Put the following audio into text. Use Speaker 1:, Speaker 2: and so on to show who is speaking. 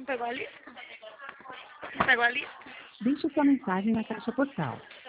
Speaker 1: Não pegou a lista? Não pegou a lista?
Speaker 2: Deixe sua mensagem na caixa postal.